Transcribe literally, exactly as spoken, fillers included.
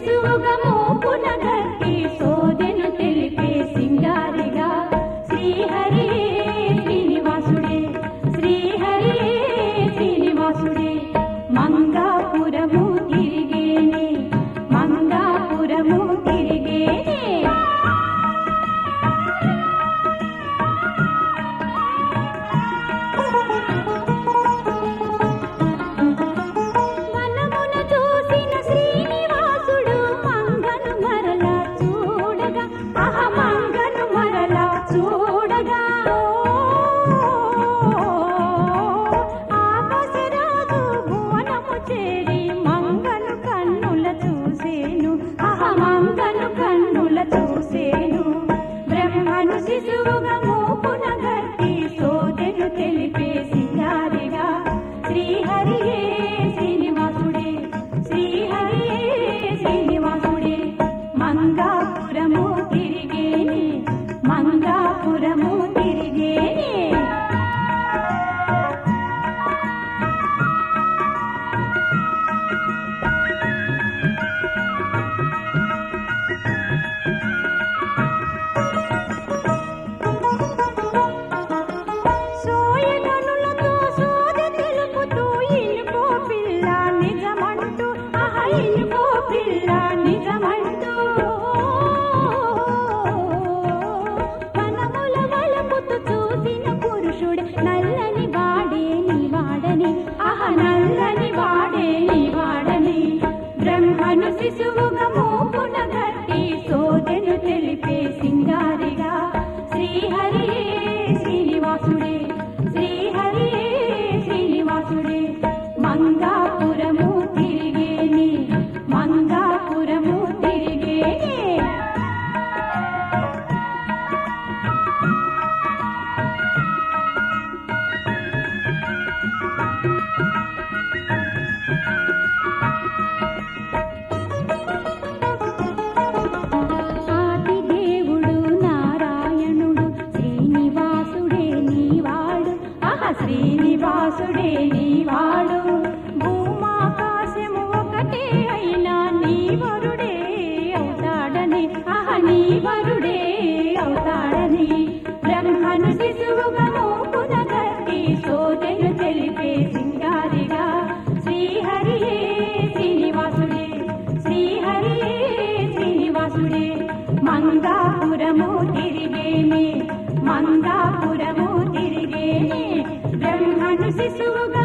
శిశువుగా మోపున గట్టి సోదెను తెలిపే సింగారిగా శ్రీహరి శ్రీనివాసుడే శ్రీహరి శ్రీనివాసుడే మంగాపురము తిరిగేనే మంగాపురము తిరిగేనే మనమున చూసిన శ్రీనివాసుడు మంగను మరలా చూడగా అహ మంగను మరలా చూడగా ఆకాశరాజు భువనము చేరి మంగను కన్నుల చూసేను అహ మంగను కన్నుల చూసేను బ్రహ్మను శిశువుగా మోపున గట్టి సోదెను తెలిపే సింగారిగా శ్రీహరియే శ్రీనివాసుడే శ్రీహరియే శ్రీనివాసుడే మంగాపురము తిరిగేనే మంగాపురము తిరిగేనే సోయగనులతో సోదె తెలుపుతూ ఇనుకో పిల్ల నిజమంటూ అహ ఇనుకో పిల్ల నిజమంటూ వనముల వలపుతూ చూసిన పురుషుడు నల్లని వాడే నీ వాడని అహ నల్లని వాడే నీ వాడని బ్రహ్మను శిశువుగా మోపున గట్టి సోదెను తెలిపే సింగారిగా శ్రీహరియే శ్రీనివాసుడే శ్రీహరియే శ్రీనివాసుడే మంగాపురము తిరిగేనే మంగాపురము తిరిగేనే ఆది దేవుడు నారాయణుడు శ్రీనివాసుడే నీవాడు అహ శ్రీనివాసుడే నీవాడు భూమాకాశము ఒకటే అయినా నీవరుడే అవుతాడని అహ నీవరుడే అవుతాడని బ్రహ్మను శిశువుగా మోపున గట్టి సోదెను తెలిపే సింగారిగా శ్రీహరియే శ్రీనివాసుడే శ్రీహరియే శ్రీనివాసుడే మంగాపురము తిరిగేనే మంగాపురము తిరిగేనే బ్రహ్మను శిశువుగా